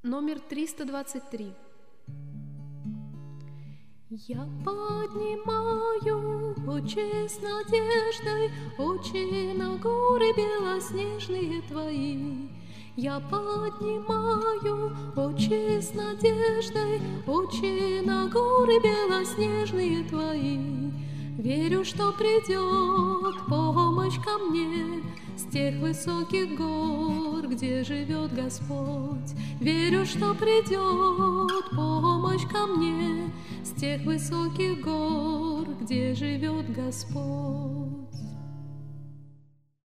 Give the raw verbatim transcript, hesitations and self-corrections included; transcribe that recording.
Номер триста двадцать три. Я поднимаю очи с надеждой, очи на горы белоснежные твои. Я поднимаю очи с надеждой, очи на горы белоснежные твои. Верю, что придет помощь ко мне с тех высоких гор, где живет Господь. Верю, что придет помощь ко мне с тех высоких гор, где живет Господь.